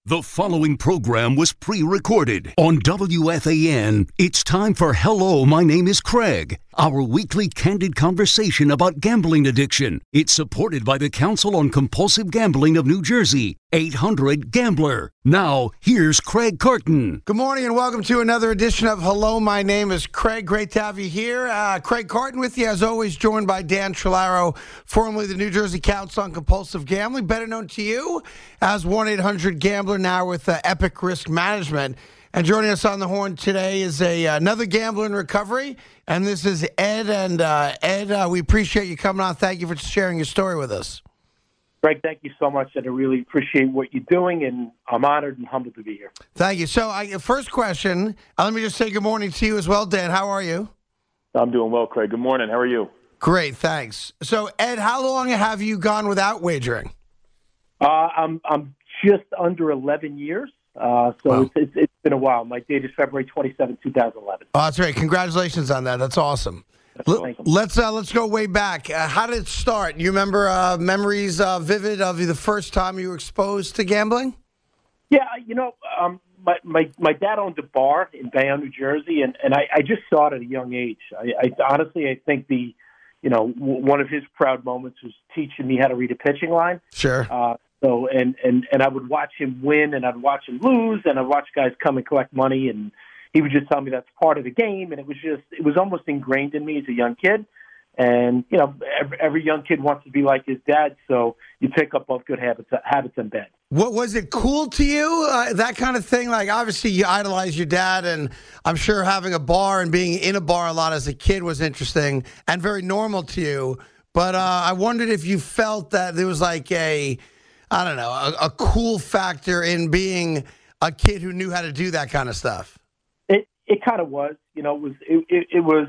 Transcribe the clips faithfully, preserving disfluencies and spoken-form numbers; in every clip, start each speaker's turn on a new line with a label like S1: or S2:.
S1: The following program was pre-recorded on W F A N. It's time for Hello, My Name is Craig, our weekly candid conversation about gambling addiction. It's supported by the Council on Compulsive Gambling of New Jersey, eight hundred gambler. Now, here's Craig Carton.
S2: Good morning and welcome to another edition of Hello, My Name is Craig. Great to have you here. Uh, Craig Carton with you, as always, joined by Dan Trillaro, formerly the New Jersey Council on Compulsive Gambling, better known to you as one eight hundred gambler, now with uh, Epic Risk Management. And joining us on the horn today is a another gambler in recovery, and this is Ed. And uh, Ed, uh, we appreciate you coming on. Thank you for sharing your story with us.
S3: Greg, thank you so much, and I really appreciate what you're doing, and I'm honored and humbled to be here.
S2: Thank you. So, I, first question, uh, let me just say good morning to you as well, Dan. How are you?
S4: I'm doing well, Craig. Good morning. How are you?
S2: Great, thanks. So, Ed, how long have you gone without wagering?
S3: Uh, I'm I'm just under eleven years, uh, so
S2: Wow.
S3: it's, it's it's been a while. My date is February twenty-seventh, twenty eleven.
S2: Oh, that's right. Congratulations on that. That's awesome. L- let's uh, let's go way back. Uh, how did it start? You remember uh, memories uh, vivid of the first time you were exposed to gambling?
S3: Yeah, you know, um, my, my my dad owned a bar in Bayonne, New Jersey, and, and I, I just saw it at a young age. I, I honestly, I think the, you know, w- one of his proud moments was teaching me how to read a pitching line.
S2: Sure.
S3: Uh, so and, and, and I would watch him win, and I'd watch him lose, and I'd watch guys come and collect money, and he would just tell me that's part of the game, and it was just, it was almost ingrained in me as a young kid. And, you know, every, every young kid wants to be like his dad, so you pick up both good habits habits in bed.
S2: What was it cool to you, uh, that kind of thing? Like, obviously, you idolize your dad, and I'm sure having a bar and being in a bar a lot as a kid was interesting and very normal to you. But uh, I wondered if you felt that there was like a, I don't know, a, a cool factor in being a kid who knew how to do that kind of stuff.
S3: It it kind of was, you know, it was it, it, it was.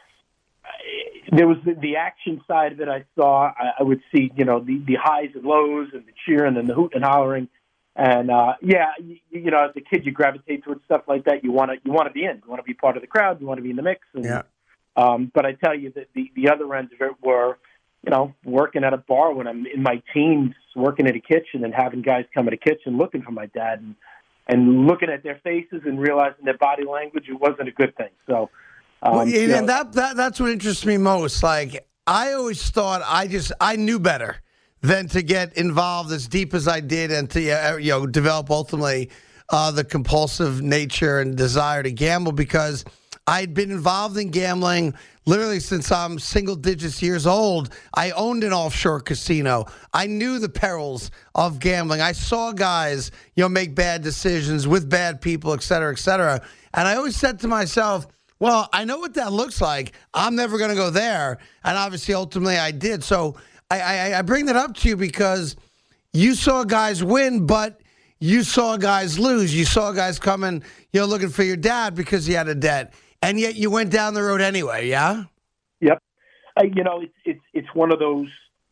S3: There was the, the action side of it. I saw. I, I would see, you know, the, the highs and lows and the cheering and the hoot and hollering, and uh, yeah, you, you know, as a kid, you gravitate towards stuff like that. You want to you want to be in. You want to be part of the crowd. You want to be in the mix. And,
S2: yeah.
S3: Um, but I tell you that the, the other ends of it were, you know, working at a bar when I'm in my teens, working at a kitchen and having guys come in a kitchen looking for my dad and and looking at their faces and realizing their body language, it wasn't a good thing. So. Um,
S2: well, and
S3: you know,
S2: that, that that's what interests me most. Like, I always thought I just I knew better than to get involved as deep as I did and to uh, you know develop ultimately uh, the compulsive nature and desire to gamble, because I'd been involved in gambling literally since I'm single digits years old. I owned an offshore casino. I knew the perils of gambling. I saw guys, you know, make bad decisions with bad people, et cetera, et cetera. And I always said to myself, well, I know what that looks like. I'm never going to go there. And obviously, ultimately, I did. So I, I, I bring that up to you because you saw guys win, but you saw guys lose. You saw guys coming, you know, looking for your dad because he had a debt. And yet you went down the road anyway, yeah?
S3: Yep. Uh, you know, it's it's it's one of those.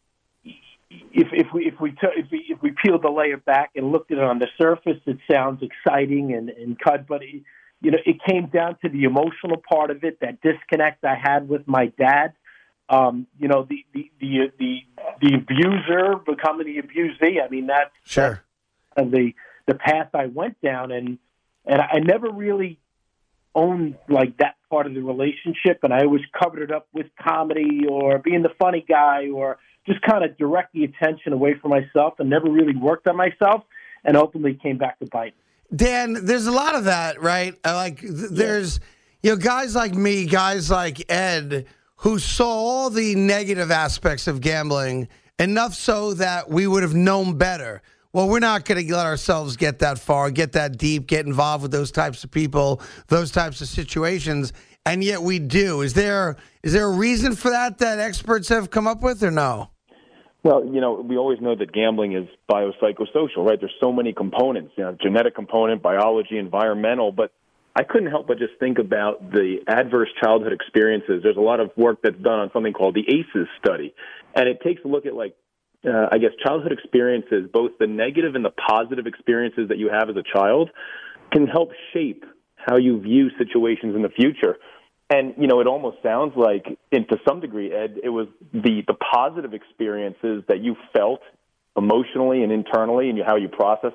S3: If if we if we t- if we if we peeled the layer back and looked at it on the surface, it sounds exciting and and cut, but it, you know, it came down to the emotional part of it, that disconnect I had with my dad. Um, you know, the the the the, the abuser becoming the abusee. I mean, that's
S2: sure
S3: that's the the path I went down, and and I never really owned like that part of the relationship, and I always covered it up with comedy or being the funny guy or just kind of direct the attention away from myself, and never really worked on myself, and ultimately came back to bite.
S2: Dan, there's a lot of that, right? Like, th- there's, you know, guys like me, guys like Ed, who saw all the negative aspects of gambling, enough so that we would have known better. Well, we're not going to let ourselves get that far, get that deep, get involved with those types of people, those types of situations, and yet we do. Is there is there a reason for that that experts have come up with, or no?
S4: Well, you know, we always know that gambling is biopsychosocial, right? There's so many components, you know, genetic component, biology, environmental, but I couldn't help but just think about the adverse childhood experiences. There's a lot of work that's done on something called the ACEs study, and it takes a look at, like, uh, I guess, childhood experiences, both the negative and the positive experiences that you have as a child can help shape how you view situations in the future. And, you know, it almost sounds like, and to some degree, Ed, it was the, the positive experiences that you felt emotionally and internally and how you processed them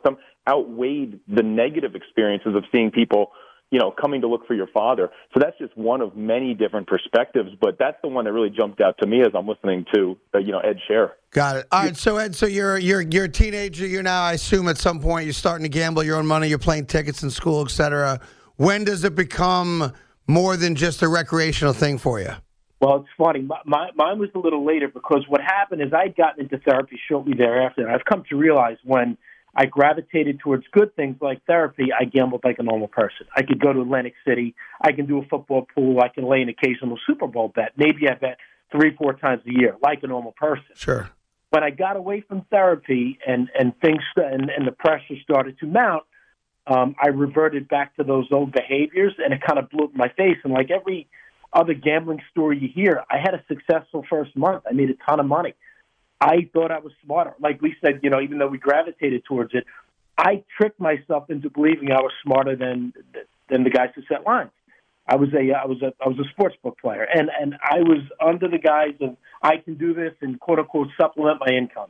S4: outweighed the negative experiences of seeing people, you know, coming to look for your father. So that's just one of many different perspectives, but that's the one that really jumped out to me as I'm listening to, uh, you know, Ed share.
S2: Got it. All right, so Ed, so you're you're you're a teenager. You're now, I assume, at some point you're starting to gamble your own money. You're playing tickets in school, et cetera. When does it become more than just a recreational thing for you?
S3: Well, it's funny. My, my, mine was a little later because what happened is I'd gotten into therapy shortly thereafter, and I've come to realize when I gravitated towards good things like therapy, I gambled like a normal person. I could go to Atlantic City. I can do a football pool. I can lay an occasional Super Bowl bet. Maybe I bet three, four times a year, like a normal person.
S2: Sure.
S3: When I got away from therapy and, and things and, and the pressure started to mount, um, I reverted back to those old behaviors, and it kind of blew up in my face. And like every other gambling story you hear, I had a successful first month. I made a ton of money. I thought I was smarter. Like we said, you know, even though we gravitated towards it, I tricked myself into believing I was smarter than than the guys who set lines. I was a I was a I was a sports book player, and and I was under the guise of I can do this and quote unquote supplement my income.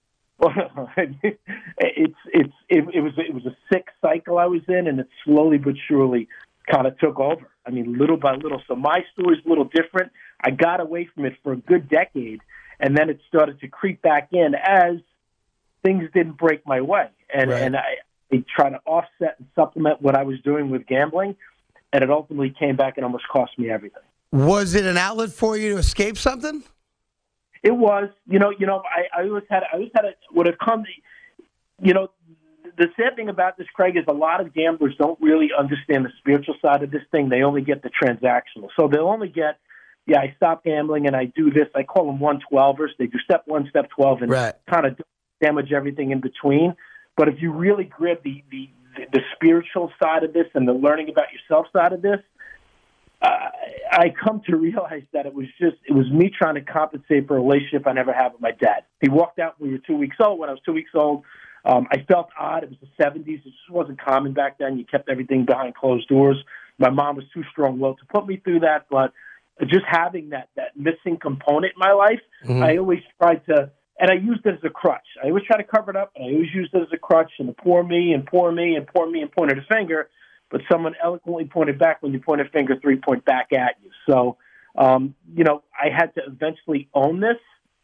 S3: it's it's it, it was it was a sick cycle I was in, and it slowly but surely kind of took over. I mean, little by little. So my story's a little different. I got away from it for a good decade. And then it started to creep back in as things didn't break my way. And,
S2: right.
S3: and I, I tried to offset and supplement what I was doing with gambling, and it ultimately came back and almost cost me everything.
S2: Was it an outlet for you to escape something?
S3: It was. You know, you know, I, I always had, I always had a, when it comes, you know, the sad thing about this, Craig, is a lot of gamblers don't really understand the spiritual side of this thing. They only get the transactional. So they'll only get, yeah, I stopped gambling and I do this. I call them one twelvers. They do step one, step twelve, and
S2: right.
S3: kind of damage everything in between. But if you really grab the, the, the spiritual side of this and the learning about yourself side of this, uh, I come to realize that it was just, it was me trying to compensate for a relationship I never had with my dad. He walked out when we were two weeks old. When I was two weeks old, um, I felt odd. It was the seventies. It just wasn't common back then. You kept everything behind closed doors. My mom was too strong-willed to put me through that, but just having that, that missing component in my life, mm-hmm. I always tried to, and I used it as a crutch. I always try to cover it up, and I always used it as a crutch, and the poor me, and poor me, and poor me, and pointed a finger, but someone eloquently pointed back when you point a finger, three point back at you. So, um, you know, I had to eventually own this,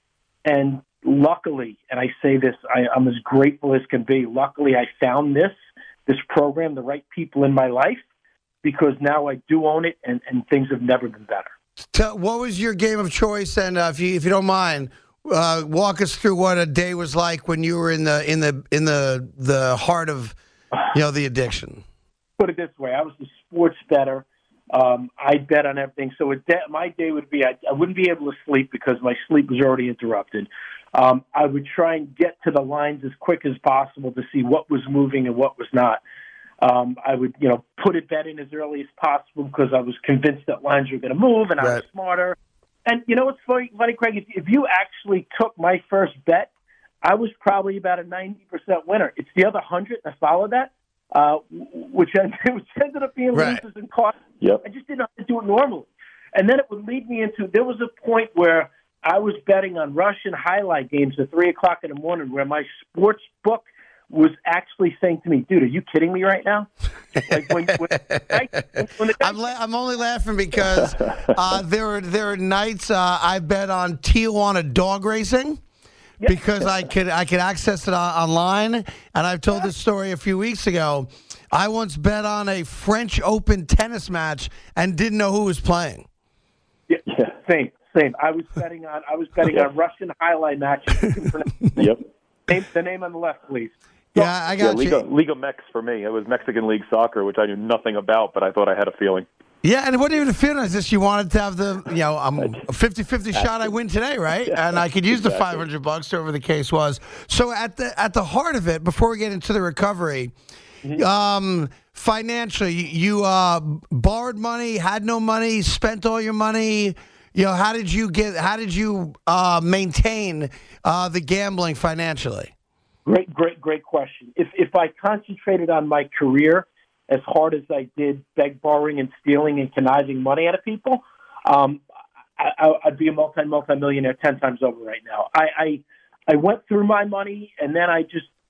S3: and luckily, and I say this, I, I'm as grateful as can be, luckily I found this, this program, the right people in my life, because now I do own it, and, and things have never been better.
S2: Tell, what was your game of choice? And uh, if you if you don't mind, uh, walk us through what a day was like when you were in the in the in the the heart of you know the addiction.
S3: Put it this way: I was a sports bettor. Um, I bet on everything. So a day, my day would be I, I wouldn't be able to sleep because my sleep was already interrupted. Um, I would try and get to the lines as quick as possible to see what was moving and what was not. Um, I would, you know, put a bet in as early as possible because I was convinced that lines were going to move, and I
S2: right.
S3: was smarter. And you know what's funny, funny Craig? If, if you actually took my first bet, I was probably about a ninety percent winner. It's the other hundred that followed that, uh, which, ended, which ended up being
S2: right.
S3: losers and costs.
S4: Yep.
S3: I just didn't know how to do it normally. And then it would lead me into, there was a point where I was betting on Russian highlight games at three o'clock in the morning where my sports book was actually saying to me, dude, are you kidding me right now? Like when, when, I, when the guy,
S2: I'm, la- I'm only laughing because uh, there are there are nights uh, I bet on Tijuana dog racing yeah. because I could I could access it on, online. And I've told this story a few weeks ago. I once bet on a French Open tennis match and didn't know who was playing.
S3: Yeah, yeah. same, same. I was betting on I was betting on Russian highlight matches.
S4: Yep.
S3: Name, the name on the left, please.
S2: Yeah, I got
S4: yeah,
S2: you.
S4: Liga, Liga Mex for me. It was Mexican League Soccer, which I knew nothing about, but I thought I had a feeling.
S2: Yeah, and it wasn't even a feeling. It's just you wanted to have the, you know, um, a fifty-fifty shot I win today, right? And I could use
S4: exactly.
S2: the five hundred bucks, whatever the case was. So at the at the heart of it, before we get into the recovery, mm-hmm. um, financially, you uh, borrowed money, had no money, spent all your money. You know, how did you get? How did you uh, maintain uh, the gambling financially?
S3: Great, great, great question. If if I concentrated on my career as hard as I did beg, borrowing, and stealing and conniving money out of people, um, I, I'd be a multi, multi-millionaire ten times over right now. I, I I went through my money, and then I just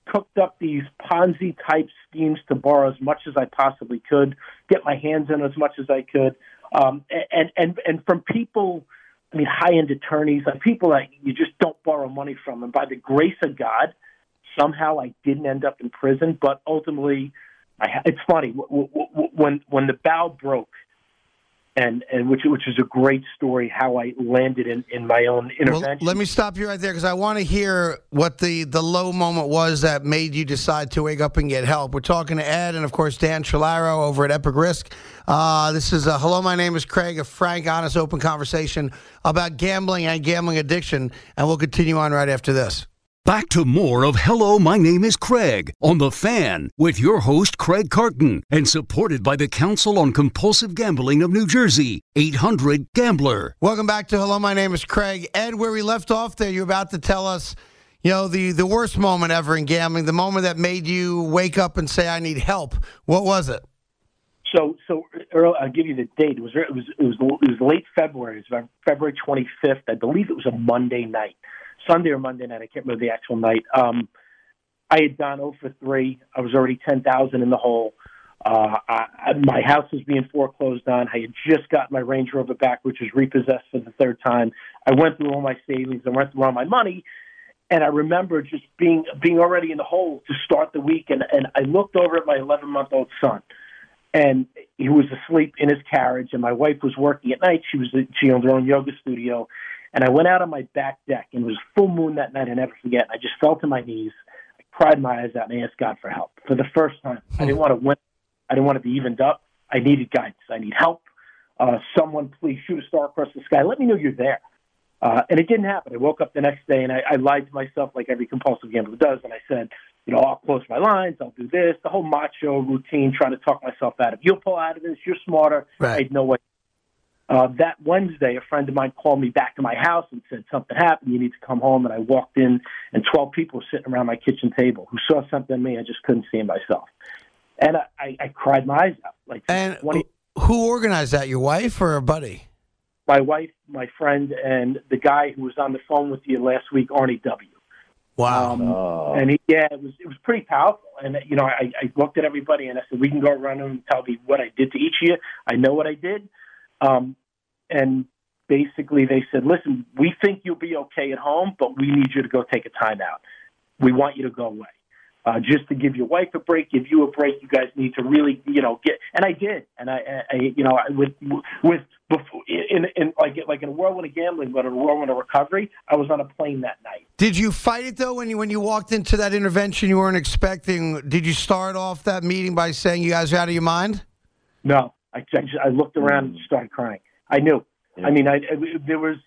S3: cooked up these Ponzi-type schemes to borrow as much as I possibly could, get my hands in as much as I could, um, and, and, and from people, I mean, high-end attorneys, like people that you just don't borrow money from. And by the grace of God, somehow I didn't end up in prison, but ultimately, I, it's funny, w- w- when when the bow broke, and, and which which is a great story, how I landed in, in my own intervention.
S2: Well, let me stop you right there, because I want to hear what the, the low moment was that made you decide to wake up and get help. We're talking to Ed and, of course, Dan Trillaro over at Epic Risk. Uh, this is a Hello, My Name is Craig, a frank, honest, open conversation about gambling and gambling addiction, and we'll continue on right after this.
S1: Back to more of Hello, My Name is Craig on The Fan with your host, Craig Carton, and supported by the Council on Compulsive Gambling of New Jersey, eight hundred gambler.
S2: Welcome back to Hello, My Name is Craig. Ed, where we left off there, you're about to tell us, you know, the, the worst moment ever in gambling, the moment that made you wake up and say, I need help. What was it?
S3: So, so Earl, I'll give you the date. It was it was it was, it was late February. It was February twenty-fifth. I believe it was a Monday night. Sunday or Monday night, I can't remember the actual night. Um, I had gone oh for three. I was already ten thousand in the hole. Uh, I, my house was being foreclosed on. I had just got my Range Rover back, which was repossessed for the third time. I went through all my savings. I went through all my money. And I remember just being being already in the hole to start the week. And, and I looked over at my eleven-month-old son, and he was asleep in his carriage, and my wife was working at night. She was she owned her own yoga studio. And I went out on my back deck, and it was full moon that night. I never forget. I just fell to my knees. I cried my eyes out, and I asked God for help for the first time. I didn't want to win. I didn't want to be evened up. I needed guidance. I need help. Uh, someone, please shoot a star across the sky. Let me know you're there. Uh, and it didn't happen. I woke up the next day, and I, I lied to myself like every compulsive gambler does, and I said, you know, I'll close my lines. I'll do this. The whole macho routine, trying to talk myself out of it. You'll pull out of this. You're smarter.
S2: Right.
S3: I had no way. Uh, that Wednesday, a friend of mine called me back to my house and said, something happened. You need to come home. And I walked in, and twelve people were sitting around my kitchen table who saw something in me I just couldn't see in myself. And I, I, I cried my eyes out. Like
S2: And
S3: twenty
S2: who organized that, your wife or a buddy?
S3: My wife, my friend, and the guy who was on the phone with you last week, Arnie W.
S2: Wow.
S3: Um,
S4: Oh.
S3: And he, yeah, it was it was pretty powerful. And, you know, I, I looked at everybody, and I said, we can go around and tell me what I did to each of you. I know what I did. Um And basically they said, listen, we think you'll be okay at home, but we need you to go take a timeout. We want you to go away. Uh, just to give your wife a break, give you a break. You guys need to really, you know, get. And I did. And I, I you know, with with before, in in like like in a whirlwind of gambling, but in a whirlwind of recovery, I was on a plane that night.
S2: Did you fight it, though, when you when you walked into that intervention you weren't expecting? Did you start off that meeting by saying you guys are out of your mind?
S3: No, I I, just, I looked around and started crying. I knew. Yeah. I mean, I, I, there was,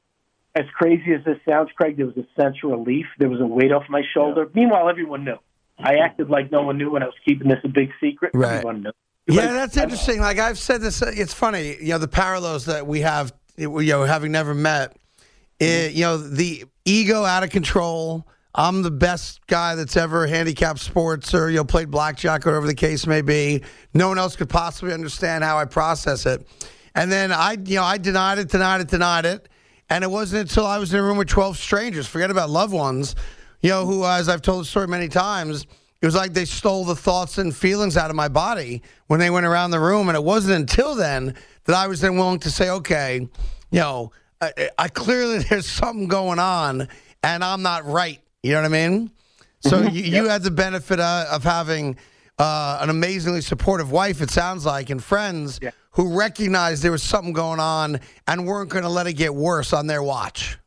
S3: as crazy as this sounds, Craig, there was a sense of relief. There was a weight off my shoulder. Yeah. Meanwhile, everyone knew. I acted like no one knew when I was keeping this a big secret.
S2: Right.
S3: Everyone knew.
S2: Yeah,
S3: like,
S2: that's interesting. Like I've said this, it's funny, you know, the parallels that we have, you know, having never met, it, you know, the ego out of control. I'm the best guy that's ever handicapped sports or, you know, played blackjack or whatever the case may be. No one else could possibly understand how I process it. And then I, you know, I denied it, denied it, denied it. And it wasn't until I was in a room with twelve strangers, forget about loved ones, you know, who, as I've told the story many times, it was like they stole the thoughts and feelings out of my body when they went around the room. And it wasn't until then that I was then willing to say, okay, you know, I, I clearly there's something going on and I'm not right. You know what I mean? So you,
S3: yep.
S2: you had the benefit uh, of having uh, an amazingly supportive wife, it sounds like, and friends
S3: yeah.
S2: who recognized there was something going on and weren't going to let it get worse on their watch.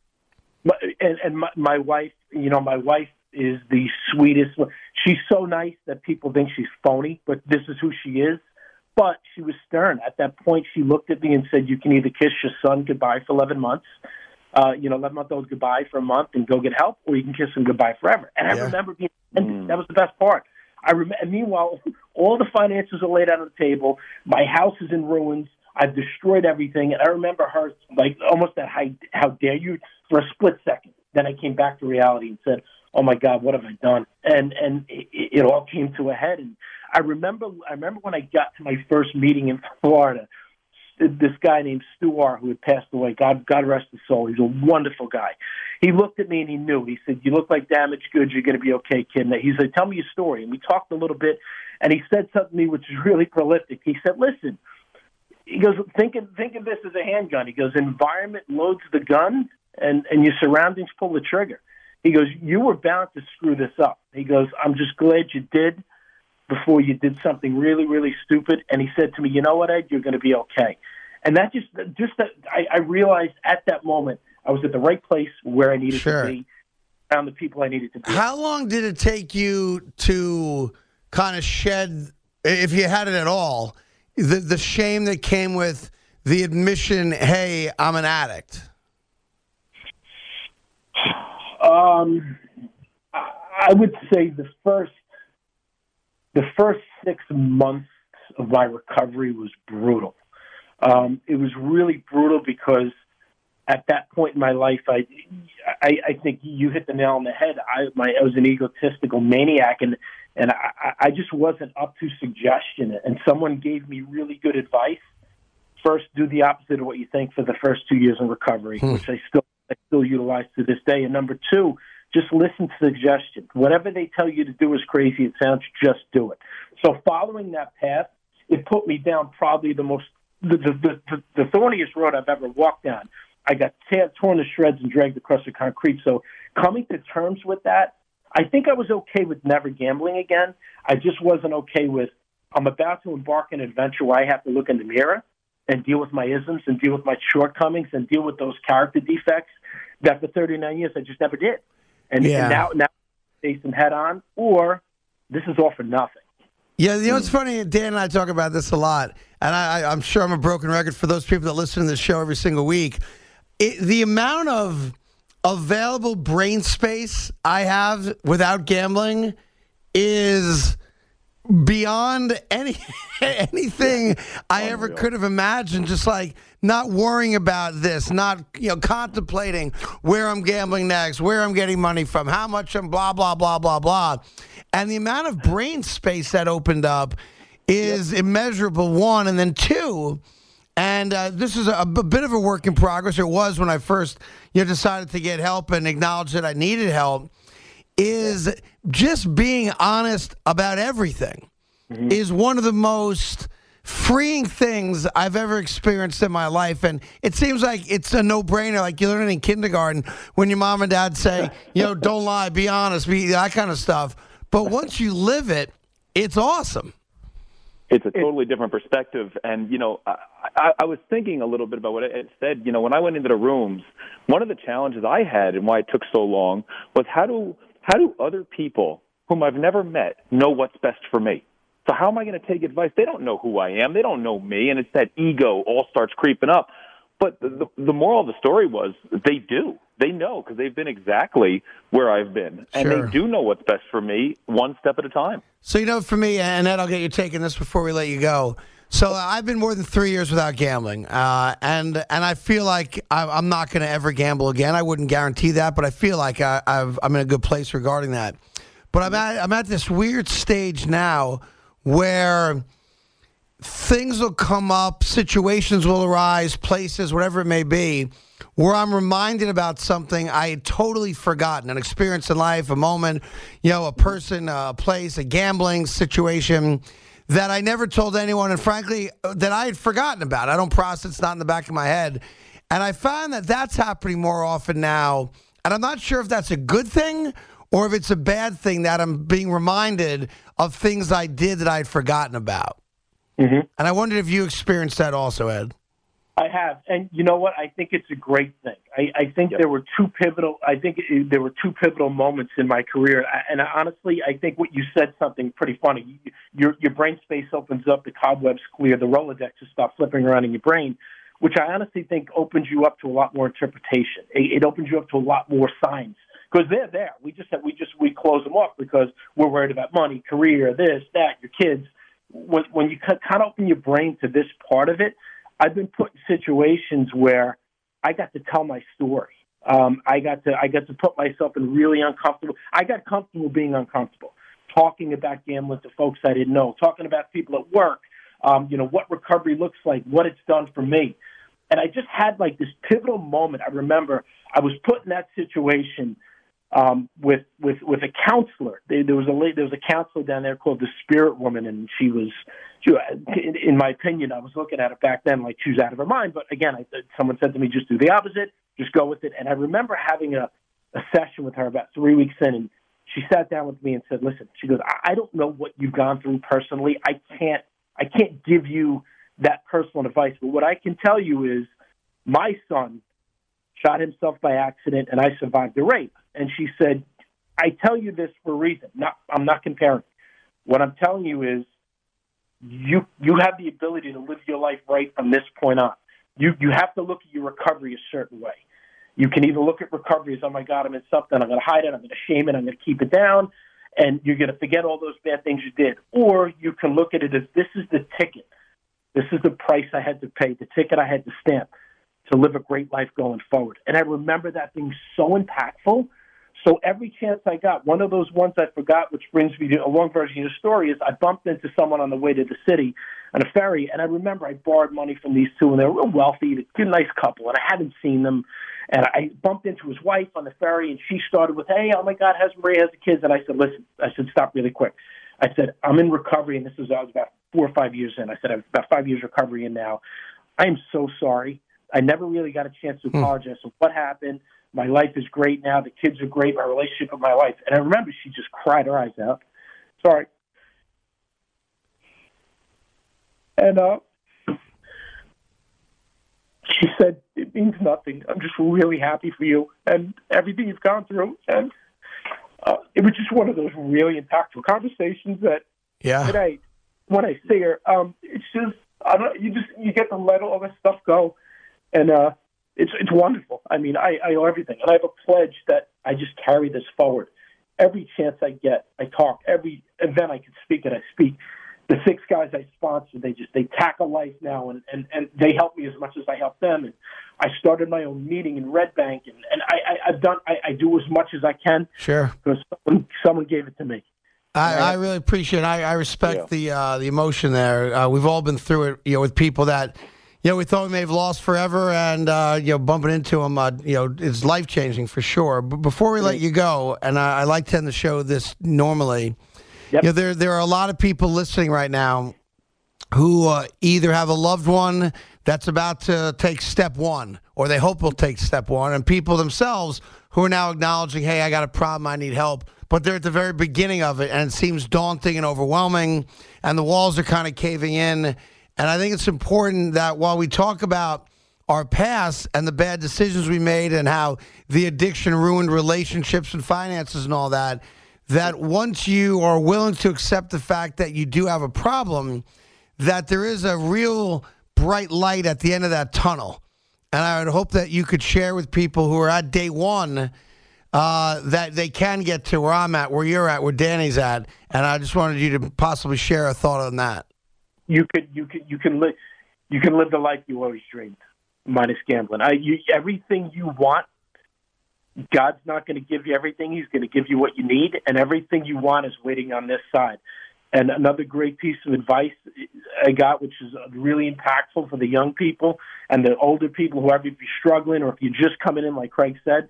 S3: And, and my, my wife, you know, my wife is the sweetest. She's so nice that people think she's phony, but this is who she is. But she was stern. At that point, she looked at me and said, you can either kiss your son goodbye for eleven months, uh, you know, eleven-month-old goodbye for a month and go get help, or you can kiss him goodbye forever. And I yeah. remember being mm. that was the best part. I rem- and meanwhile, all the finances are laid out on the table. My house is in ruins. I've destroyed everything. And I remember her, like, almost that, how, how dare you, for a split second. Then I came back to reality and said, oh, my God, what have I done? And and it, it all came to a head. And I remember I remember when I got to my first meeting in Florida, this guy named Stuart, who had passed away, God God rest his soul, he's a wonderful guy. he looked at me and he knew. He said, "You look like damaged goods. You're going to be okay, kid." And he said, "Tell me your story." And we talked a little bit, and he said something to me which is really prolific. He said, "Listen," he goes, think of, think of this as a handgun. He goes, "Environment loads the gun, and, and your surroundings pull the trigger." He goes, "You were bound to screw this up." He goes, "I'm just glad you did before you did something really, really stupid." And he said to me, "You know what, Ed? You're going to be okay." And that just, just that I, I realized at that moment I was at the right place where I needed
S2: Sure.
S3: to be, around the people I needed to be.
S2: How long did it take you to kind of shed, if you had it at all, the the shame that came with the admission, "Hey, I'm an addict"?
S3: Um, I would say the first the first six months of my recovery was brutal. Um, it was really brutal because at that point in my life, I, I, I think you hit the nail on the head. I, my, I was an egotistical maniac, and and I, I just wasn't up to suggestion. And someone gave me really good advice. First, do the opposite of what you think for the first two years in recovery, hmm. which I still I still utilize to this day. And number two, just listen to suggestions. Whatever they tell you to do is crazy it sounds, just do it. So following that path, it put me down probably the most the the, the, the thorniest road I've ever walked down. I got tear, torn to shreds and dragged across the concrete. So coming to terms with that, I think I was okay with never gambling again. I just wasn't okay with, I'm about to embark on an adventure where I have to look in the mirror and deal with my isms and deal with my shortcomings and deal with those character defects that for thirty-nine years I just never did. And,
S2: yeah.
S3: and now, now I face them head on, or this is all for nothing.
S2: Yeah, you know what's funny? Dan and I talk about this a lot, and I, I, I'm sure I'm a broken record for those people that listen to this show every single week. It, the amount of available brain space I have without gambling is beyond any anything I ever could have imagined. Just like not worrying about this, not you know contemplating where I'm gambling next, where I'm getting money from, how much I'm blah blah blah blah blah, and the amount of brain space that opened up is yep. immeasurable. One, and then two. And uh, this is a, a bit of a work in progress. It was when I first you know, decided to get help and acknowledge that I needed help, is just being honest about everything mm-hmm. is one of the most freeing things I've ever experienced in my life. And it seems like it's a no-brainer, like you learn it in kindergarten when your mom and dad say, you know, don't lie, be honest, be that kind of stuff. But once you live it, it's awesome.
S4: It's a totally different perspective. And, you know, I, I, I was thinking a little bit about what it said. You know, when I went into the rooms, one of the challenges I had and why it took so long was how do how do other people whom I've never met know what's best for me? So how am I going to take advice? They don't know who I am. They don't know me. And it's that ego all starts creeping up. But the, the, the moral of the story was they do. They know because they've been exactly where I've been. And
S2: sure.
S4: they do know what's best for me one step at a time.
S2: So, you know, for me, and Ed, I'll get you taking this before we let you go. So uh, I've been more than three years without gambling. Uh, and and I feel like I, I'm not going to ever gamble again. I wouldn't guarantee that, but I feel like I, I've, I'm in a good place regarding that. But I'm at, I'm at this weird stage now where things will come up, situations will arise, places, whatever it may be, where I'm reminded about something I had totally forgotten, an experience in life, a moment, you know, a person, a place, a gambling situation that I never told anyone, and frankly, that I had forgotten about. I don't process, it's not in the back of my head. And I find that that's happening more often now, and I'm not sure if that's a good thing or if it's a bad thing that I'm being reminded of things I did that I had forgotten about. Mm-hmm. And I wondered if you experienced that also, Ed.
S3: I have, and you know what? I think it's a great thing. I, I think yep. there were two pivotal. I think it, there were two pivotal moments in my career, and I, honestly, I think what you said something pretty funny. Your your brain space opens up, the cobwebs clear, the Rolodexes stop flipping around in your brain, which I honestly think opens you up to a lot more interpretation. It, it opens you up to a lot more signs because they're there. We just have, we just we close them off because we're worried about money, career, this, that, your kids. When when you kind of open your brain to this part of it. I've been put in situations where I got to tell my story. Um, I got to I got to put myself in really uncomfortable. I got comfortable being uncomfortable, talking about gambling to folks I didn't know, talking about people at work. Um, you know what recovery looks like, what it's done for me. And I just had like this pivotal moment. I remember I was put in that situation um, with with with a counselor. There, there was a lady, there was a counselor down there called the Spirit Woman, and she was, she, in, in my opinion, I was looking at it back then like she was out of her mind. But again, I, someone said to me, just do the opposite, just go with it. And I remember having a, a session with her about three weeks in, and she sat down with me and said, "Listen," she goes, "I, I don't know what you've gone through personally. I can't I can't give you that personal advice, but what I can tell you is my son shot himself by accident, and I survived the rape." And she said, "I tell you this for a reason. Not, I'm not comparing. What I'm telling you is you you have the ability to live your life right from this point on. You you have to look at your recovery a certain way. You can either look at recovery as, oh, my God, I'm in something, I'm going to hide it, I'm going to shame it, I'm going to keep it down, and you're going to forget all those bad things you did. Or you can look at it as, this is the ticket. This is the price I had to pay, the ticket I had to stamp to live a great life going forward." And I remember that being so impactful. So every chance I got, one of those ones I forgot, which brings me to a long version of the story, is I bumped into someone on the way to the city on a ferry, and I remember I borrowed money from these two, and they were real wealthy, a nice couple, and I hadn't seen them. And I bumped into his wife on the ferry, and she started with, "Hey, oh, my God, how's Maria, how's the kids?" And I said, "Listen," I said, "stop really quick." I said, "I'm in recovery," and this was, I was about four or five years in. I said, "I'm about five years recovery in now. I am so sorry. I never really got a chance to apologize. So what happened? My life is great now. The kids are great. My relationship with my wife." And I remember she just cried her eyes out. Sorry. And uh, she said, "It means nothing. I'm just really happy for you and everything you've gone through." And uh, it was just one of those really impactful conversations that
S2: Yeah.
S3: today, when I see her, um, it's just, I don't, you just, you get to let all this stuff go. And uh, it's it's wonderful. I mean, I, I owe everything. And I have a pledge that I just carry this forward. Every chance I get, I talk. Every event I can speak at, I speak. The six guys I sponsor, they just, they tackle life now, and, and, and they help me as much as I help them. And I started my own meeting in Red Bank, and, and I, I, I've done, I, I do as much as I can.
S2: Sure.
S3: Because someone, someone gave it to me.
S2: I, I really appreciate it. I, I respect
S3: Yeah.
S2: the uh, the emotion there. Uh, we've all been through it, you know, with people that, you know, we thought we may have lost forever, and uh, you know, bumping into them, uh, you know, it's life changing for sure. But before we let you go, and I, I like to end the show this normally.
S3: Yep.
S2: You know, there there are a lot of people listening right now who uh, either have a loved one that's about to take step one, or they hope will take step one, and people themselves who are now acknowledging, "Hey, I got a problem, I need help." But they're at the very beginning of it, and it seems daunting and overwhelming, and the walls are kind of caving in. And I think it's important that while we talk about our past and the bad decisions we made and how the addiction ruined relationships and finances and all that, that once you are willing to accept the fact that you do have a problem, that there is a real bright light at the end of that tunnel. And I would hope that you could share with people who are at day one uh, that they can get to where I'm at, where you're at, where Danny's at. And I just wanted you to possibly share a thought on that.
S3: You could, you can, you can live, you can live the life you always dreamed, minus gambling. I, you, everything you want, God's not going to give you everything. He's going to give you what you need, and everything you want is waiting on this side. And another great piece of advice I got, which is really impactful for the young people and the older people, whoever, if you're struggling or if you're just coming in, like Craig said,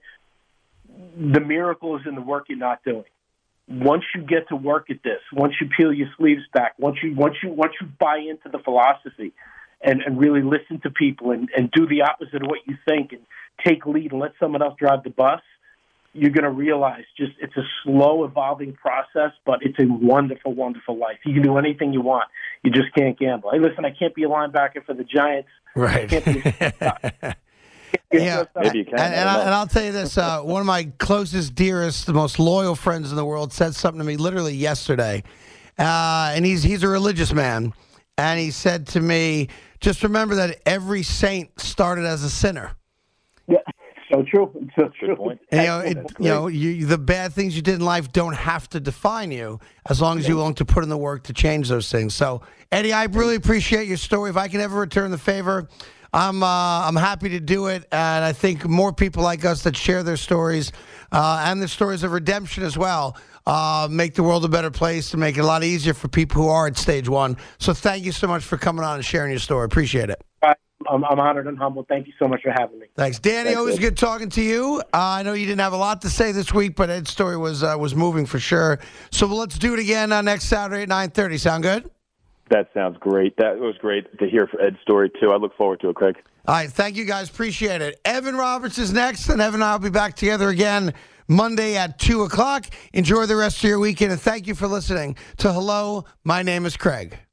S3: the miracle is in the work you're not doing. Once you get to work at this, once you peel your sleeves back, once you once you once you buy into the philosophy and, and really listen to people and, and do the opposite of what you think and take lead and let someone else drive the bus, you're going to realize just it's a slow evolving process, but it's a wonderful, wonderful life. You can do anything you want. You just can't gamble. Hey, listen, I can't be a linebacker for the Giants.
S2: Right.
S3: I can't be
S2: Yeah,
S4: Maybe you can.
S2: and, and, I, and I'll tell you this: uh, one of my closest, dearest, the most loyal friends in the world said something to me literally yesterday, uh, and he's he's a religious man, and he said to me, "Just remember that every saint started as a sinner."
S3: Yeah, so true. So true.
S4: point.
S2: And, you know, it, you know, you, the bad things you did in life don't have to define you, as long as you're willing to put in the work to change those things. So, Eddie, I really appreciate your story. If I can ever return the favor, I'm uh, I'm happy to do it, and I think more people like us that share their stories uh, and the stories of redemption as well uh, make the world a better place and make it a lot easier for people who are at stage one. So thank you so much for coming on and sharing your story. Appreciate it.
S3: I, I'm, I'm honored and humbled. Thank you so much for having me.
S2: Thanks, Danny.
S4: Thanks,
S2: always
S4: Ed.
S2: good talking to you. Uh, I know you didn't have a lot to say this week, but Ed's story was uh, was moving for sure. So let's do it again uh, next Saturday at nine thirty. Sound good?
S4: That sounds great. That was great to hear Ed's story, too. I look forward to it, Craig.
S2: All right, thank you guys. Appreciate it. Evan Roberts is next, and Evan and I will be back together again Monday at two o'clock. Enjoy the rest of your weekend, and thank you for listening to Hello, My Name is Craig.